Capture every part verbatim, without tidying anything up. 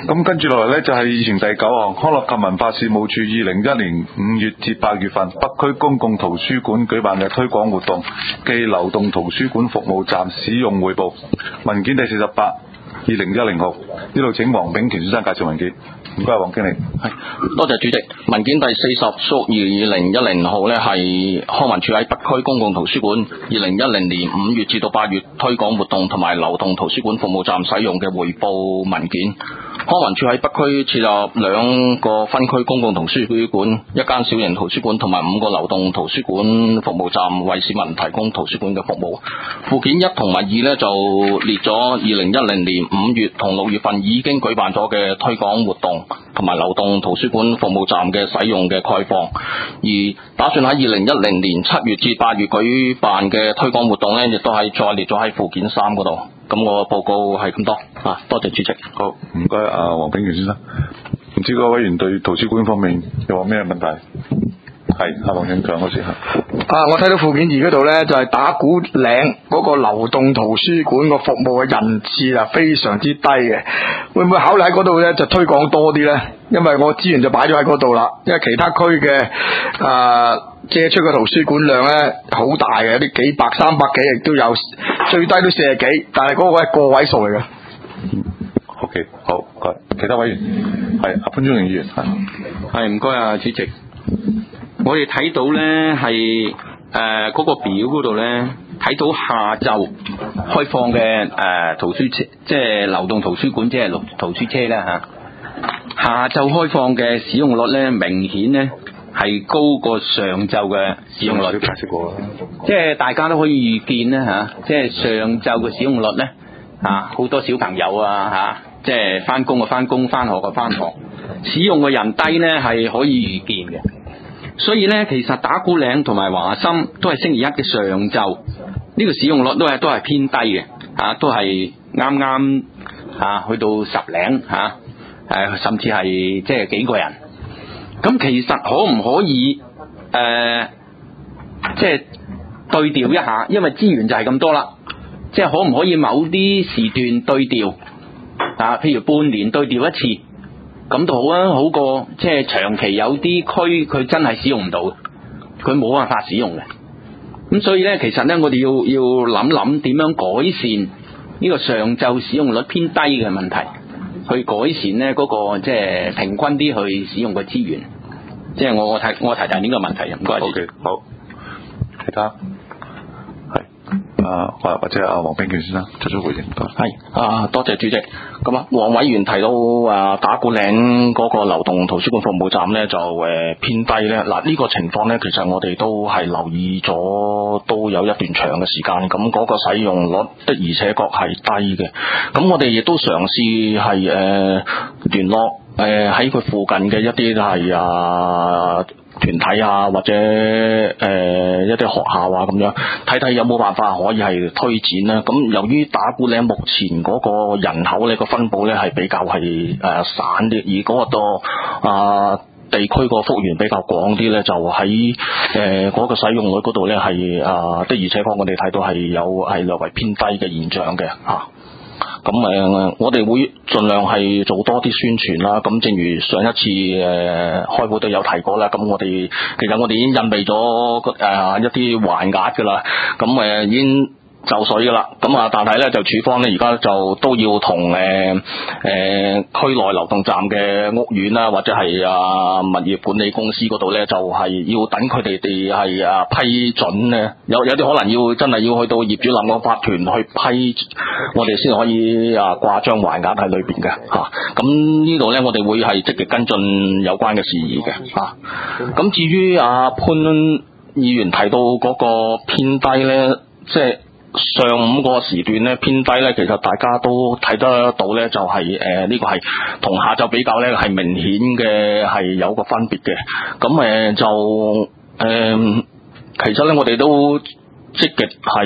咁跟住落嚟呢，就係議程第九項，康樂及文化事務處二零一年五月至八月份北區公共圖書館舉辦嘅推廣活動暨流動圖書館服務站使用匯報文件第四十八，二零一零號。呢度請黃炳權先生介紹文件。唔該，黃經理。 係，多謝主席。文件第四十屬二零一零號呢，係康文署喺北區公共圖書館二零一零年五月至到八月推廣活動同埋流動圖書館服務站使用嘅匯報文件。康文署喺北區設立兩個分區公共圖書館，一間小型圖書館同埋五個流動圖書館服務站，為市民提供圖書館嘅服務。附件一同埋二呢，就列咗二零一零年五月同六月份已經舉辦咗嘅推廣活動同埋流動圖書館服務站嘅使用嘅概況，而打算喺二零一零年七月至八月舉辦嘅推廣活動呢，亦都係再列咗喺附件三嗰度。咁我報告係咁多啊，多謝主席。 好，唔該啊，黃炳權先生。唔知各位委員對圖書館方面有冇咩問題？係，阿黃永強嗰時係。 啊，我睇到附件二嗰度呢，就係、是、打鼓嶺嗰個流動圖書館個服務嘅人次啊，非常之低嘅。會唔會考慮喺嗰度呢，就推廣多啲呢？因為我資源就擺咗喺嗰度啦。因為其他區嘅啊借出嘅圖書館量呢，好大嘅，有啲幾百、三百幾亦都有，最低都四十幾，但係嗰個係個位數嚟嘅。 嗯 OK， 好，唔該。其他委員係阿潘忠寧議員係。 係，唔該啊，主席。我哋睇到咧係誒嗰個表嗰度咧，睇到下晝開放嘅誒、呃、圖書車，即係流動圖書館，即係綠圖書車啦嚇。下晝開放嘅使用率咧，明顯咧係高過上晝嘅使用率。 都解釋過啦。 即係大家都可以預見咧嚇，即係上晝嘅使用率咧嚇，好多小朋友啊嚇，即係翻工啊翻工，翻學啊翻學，使用嘅人低咧係可以預見嘅。所以咧，其實打鼓嶺同埋華深都係星期一嘅上晝，呢個使用率都係都係偏低嘅，啊，都係啱啱啊去到十零嚇，誒甚至係即係幾個人。咁其實可唔可以誒，即係對調一下？因為資源就係咁多啦，即係可唔可以某啲時段對調啊？譬如半年對調一次。咁都好啊，好過即係長期有啲區佢真係使用唔到，佢冇辦法使用嘅。咁所以咧，其實咧，我哋要要諗諗點樣改善呢個上晝使用率偏低嘅問題，去改善咧嗰個即係平均啲去使用嘅資源。即係我我提我提提呢個問題，唔該。 O K， 好，其他係啊，或或者阿黃炳權先生作出回應。 係啊，多謝主席。咁啊，黃委員提到啊，打鼓嶺嗰個流動圖書館服務站咧就誒、呃、偏低咧。嗱、這、呢個情況咧，其實我哋都係留意咗都有一段長嘅時間。咁嗰個使用率的而且確係低嘅。咁我哋亦都嘗試係誒、呃、聯絡誒喺佢附近嘅一啲係啊團體啊，或者誒、呃、一啲學校啊咁樣，睇睇有冇辦法可以係推展啦。咁由於打鼓嶺目前嗰個人口呢個分佈咧係比較係誒、呃、散啲，而嗰個啊地區個幅員比較廣啲咧，就喺誒嗰個使用率嗰度咧係啊的而且確我哋睇到係有係略為偏低嘅現象嘅嚇。咁誒、呃，我哋會盡量係做多啲宣傳啦。咁正如上一次誒、呃、開會都有提過啦。咁我哋其實我哋已經印備咗誒、呃、一啲橫額㗎啦。咁誒、呃、已經就緒噶啦，咁啊，但係咧就處方咧而家就都要同誒誒區內流動站嘅屋苑啦，或者係啊物業管理公司嗰度咧，就係、是、要等佢哋哋係啊批准咧，有有啲可能要真係要去到業主立案法團去批，我哋先可以啊掛張橫額喺裏邊嘅嚇。咁、啊、呢度咧，我哋會係積極跟進有關嘅事宜嘅嚇。咁、啊、至於啊潘議員提到嗰個偏低咧，即係。上午個時段咧偏低咧，其實大家都睇得到咧，就係誒呢個係同下晝比較咧係明顯嘅係有個分別嘅。咁誒、呃、就誒、呃、其實咧我哋都積極係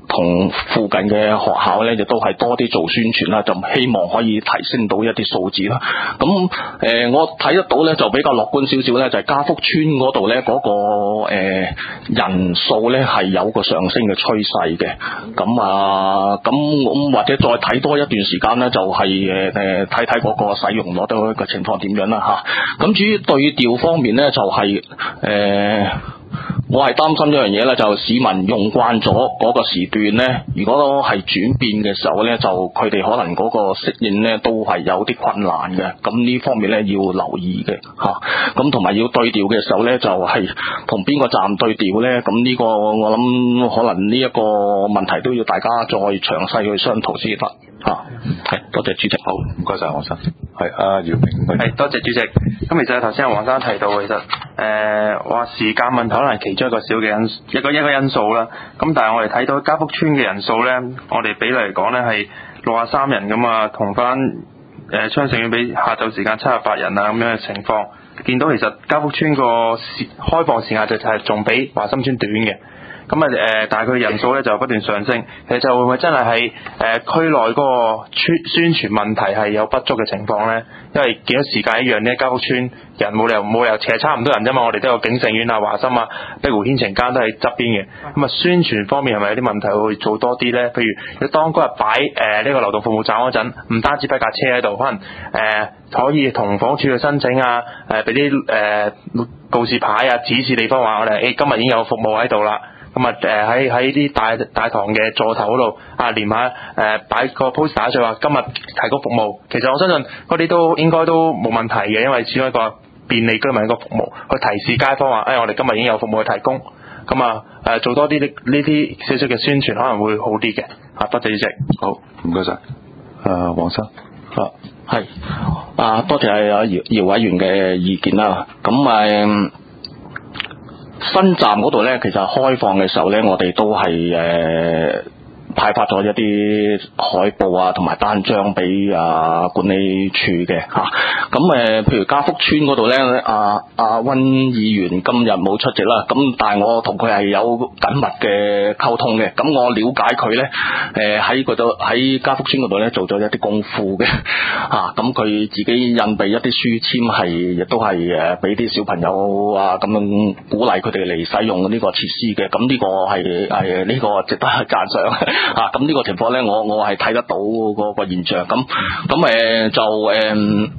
同附近嘅學校咧，亦都係多啲做宣傳啦，就希望可以提升到一啲數字啦。咁誒、呃，我睇得到咧就比較樂觀少少咧，就係、是、家福村嗰度咧嗰個誒、呃、人數咧係有個上升嘅趨勢嘅。咁啊，咁咁或者再睇多一段時間咧，就係誒誒睇睇嗰個使用率嘅情況點樣啦嚇。咁至於對調方面咧，就係、是、誒。呃我係擔心一樣嘢咧，就市民用慣咗嗰個時段咧，如果係轉變嘅時候咧，就佢哋可能嗰個適應咧都係有啲困難嘅。咁呢方面咧要留意嘅嚇。咁同埋要對調嘅時候咧，就係同邊個站對調咧？咁呢個我諗可能呢一個問題都要大家再詳細去商討先得嚇。係、啊，多謝主席。 好，唔該晒黃生。係阿姚明。 係，多謝主席。咁其實頭先阿黃生提到，其實誒話、呃、時間問題可能係其中一個小嘅因一個一個因素啦。咁但係我哋睇到家福村嘅人數咧，我哋比例嚟講咧係六十三人咁啊，同翻誒昌盛苑比下晝時間七十八人啊咁樣嘅情況，見到其實家福村個時開放時間就係仲比華心村短嘅。咁啊誒，但係佢人數咧就不斷上升，其實就會唔會真係喺誒區內嗰個宣宣傳問題係有不足嘅情況咧？因為見到時間一樣咧，家福村人冇理由冇理由，其實差唔多人啫嘛，我哋都有景盛苑啊、華心啊、碧湖軒晴間都喺側邊嘅。咁啊，宣傳方面係咪有啲問題會做多啲咧？譬如你當嗰日擺誒呢個流動服務站嗰陣，唔單止擺架車喺度，可能誒、呃、可以同房署去申請啊，誒俾啲誒告示牌啊，指示地方話我哋誒、欸、今日已經有服務喺度啦。咁啊誒喺喺啲大大堂嘅座頭嗰度啊，連下誒擺個 poster 就話今日提供服務。其實我相信嗰啲都應該都冇問題嘅，因為始終一個便利居民一個服務，去提示街坊話誒、哎、我哋今日已經有服務去提供。咁啊誒做多啲呢呢啲少少嘅宣傳可能會好啲嘅。啊，多謝主席。 好，唔該晒。誒黃生。啊， 係啊，多謝阿姚姚委員嘅意見啦。咁誒。新站嗰度咧，其實開放嘅時候咧，我哋都係誒、呃、派發咗一啲海報啊，同埋單張俾啊管理處嘅嚇。咁、啊、誒，譬如家福村嗰度咧，阿阿溫議員今日冇出席啦。咁但係我同佢係有緊密嘅溝通嘅。咁我了解佢咧，誒喺嗰度喺家福村嗰度咧做咗一啲功夫嘅嚇。咁、啊、佢自己印備一啲書籤，係亦都係誒俾啲小朋友啊咁樣鼓勵佢哋嚟使用呢個設施嘅。咁呢個係係呢個值得讚賞嚇。咁呢個情況咧，我我係睇得到嗰個現象。咁咁誒就誒。呃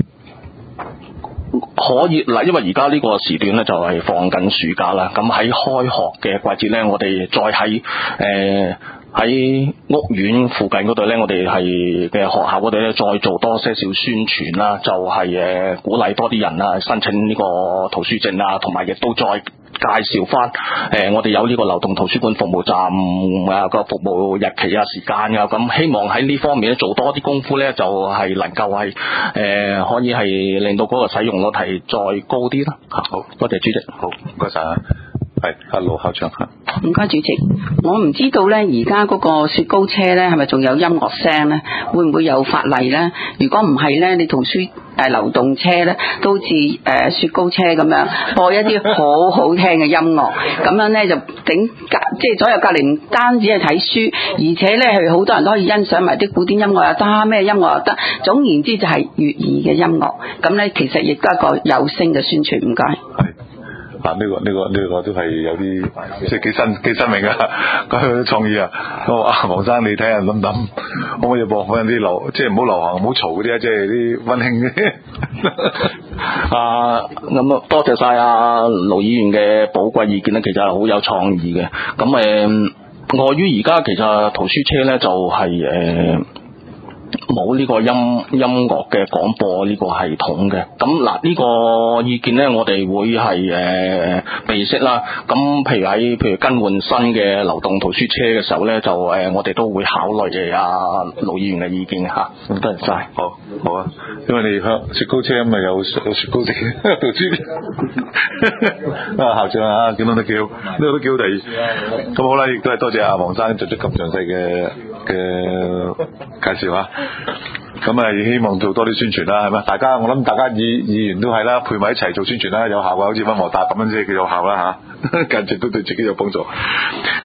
可以嗱，因為而家呢個時段咧就係放緊暑假啦，咁喺開學嘅季節咧，我哋再喺誒喺屋苑附近嗰度咧，我哋係嘅學校嗰度咧，再做多些少宣傳啦，就係、是、誒鼓勵多啲人啊申請呢個圖書證啊，同埋亦都再介紹翻誒、呃、我哋有呢個流動圖書館服務站啊個服務日期啊時間啊，咁希望喺呢方面咧做多啲功夫咧，就係、是、能夠係誒、呃、可以係令到嗰個使用率係再高啲啦。好，多謝主席。 好，唔該晒。係阿盧校長嚇。 唔該主席，我唔知道咧，而家嗰個雪糕車咧係咪仲有音樂聲咧？會唔會有法例咧？如果唔係咧，你圖書誒流動車咧都好似誒雪糕車咁樣播一啲好好聽嘅音樂，咁樣咧就整隔即係左右隔離，唔單止係睇書，而且咧係好多人都可以欣賞埋啲古典音樂又得，咩音樂又得，總言之就係粵語嘅音樂。咁咧其實亦都係一個有聲嘅宣傳。唔該。 啊！呢、這個呢、這個呢、這個都係有啲即係幾新幾新穎啊！個創意啊！我話黃生你睇下諗諗，可唔可以播翻啲流，即係唔好流行唔好嘈嗰啲啊！即係啲溫馨嘅。 啊，咁啊，多謝晒阿盧議員嘅寶貴意見咧，其實係好有創意嘅。咁誒，礙於而家其實圖書車咧就係、是、誒。呃冇呢個音音樂嘅廣播呢個系統嘅，咁嗱呢個意見咧，我哋會係誒備悉啦。咁譬如喺譬如更換新嘅流動圖書車嘅時候咧，就誒、呃、我哋都會考慮嘅阿盧議員嘅意見嚇。咁多謝晒。 好，好啊，因為你香雪糕車咁咪有有雪糕食圖書啊校長啊，點樣都幾好，呢個都幾好睇。咁好啦，亦都係多謝阿黃生作出咁詳細嘅嘅介紹啊。咁啊，希望做多啲宣傳啦，係咪？大家我諗大家議議員都係啦，配埋一齊做宣傳啦，有效嘅，好似溫和達咁樣先叫有效啦吓，繼續都對自己有幫助。